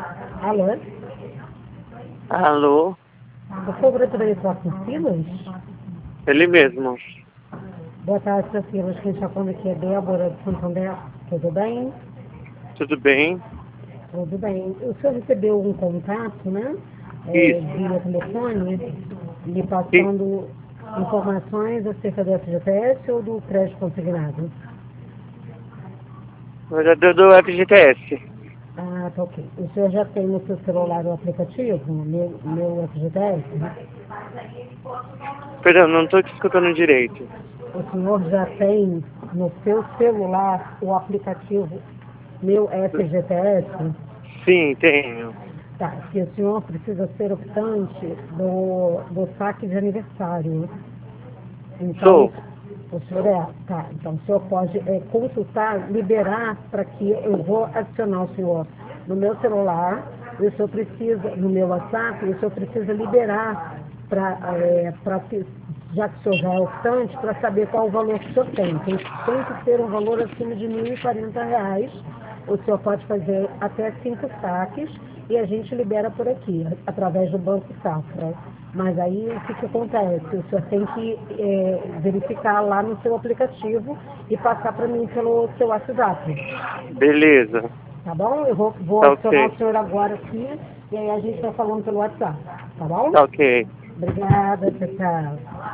Alô? Alô? Eu sou o diretor com Silas? Ele mesmo. Boa tarde, seu Silas. Quem está falando aqui é Débora de Santander. Tudo bem? Tudo bem? Tudo bem. O senhor recebeu um contato, né? Isso. Via telefone, lhe Sim. passando informações acerca do FGTS ou do crédito consignado? Mas é do FGTS. Ah, tá ok. O senhor já tem no seu celular o aplicativo, meu FGTS? Perdão, não estou te escutando direito. O senhor já tem no seu celular o aplicativo Meu FGTS? Sim, tenho. Tá, que o senhor precisa ser optante do saque de aniversário. Então, Sou. o senhor tá, então o senhor pode consultar, liberar para que eu vou adicionar o senhor no meu celular, e o senhor precisa, no meu WhatsApp, e o senhor precisa liberar já que o senhor já é optante, para saber qual o valor que o senhor tem. Tem que ser um valor acima de R$ 1.040. O senhor pode fazer até 5 saques e a gente libera por aqui, através do Banco Safra. Mas aí o que acontece? O senhor tem que verificar lá no seu aplicativo e passar para mim pelo seu WhatsApp. Beleza. Tá bom? Eu vou Tá adicionar ok. o senhor agora aqui e aí a gente vai falando pelo WhatsApp. Tá bom? Tá ok. Obrigada, tchau, tchau.